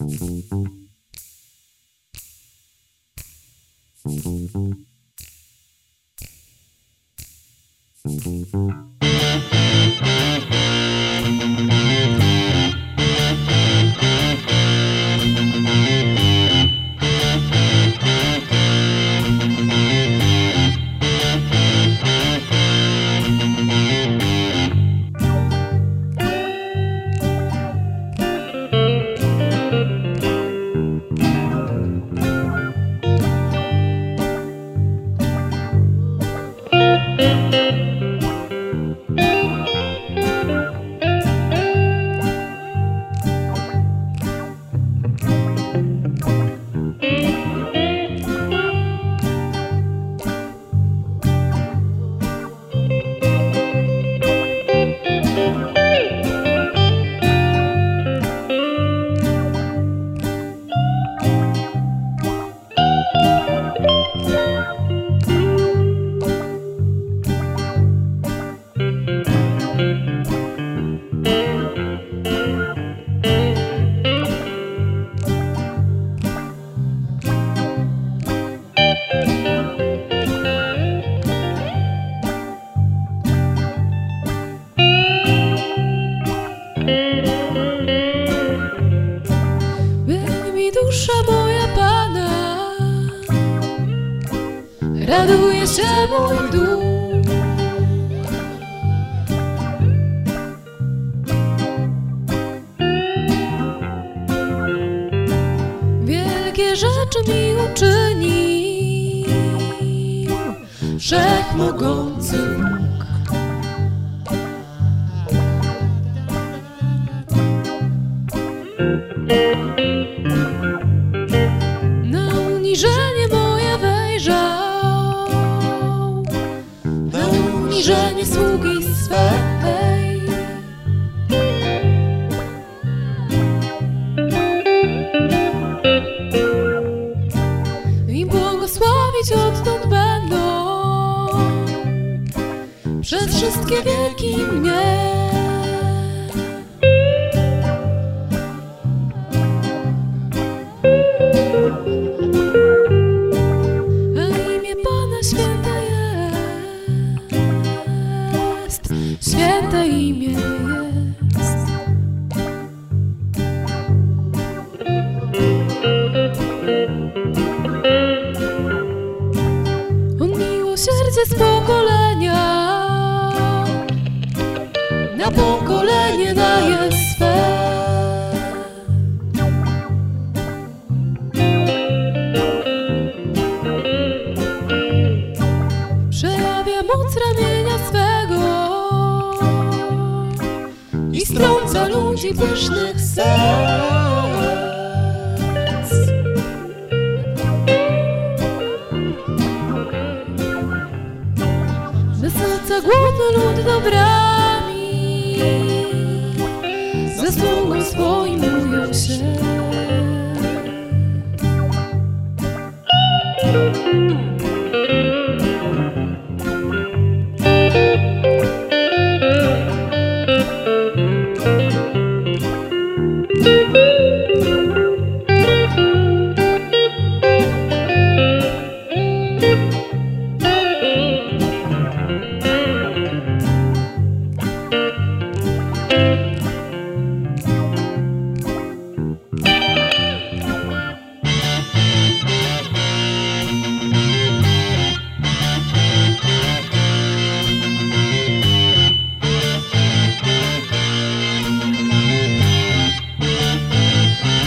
Dusza moja Pana, raduje się mój duch. Wielkie rzeczy mi uczynił Wszechmogący Bóg. Na uniżenie moje wejrzał, na uniżenie sługi swej. I błogosławić odtąd będą przez wszystkie wieki mnie. Święte imię jest. On miłosierdzie z pokolenia na pokolenie daje swe. Przejawia moc ramienia swego i strąca ludzi pysznych serc. Wysyca głodny lud dobrami, ze sługą swoim mówią się.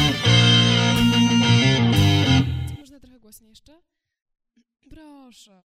Jeszcze? Proszę.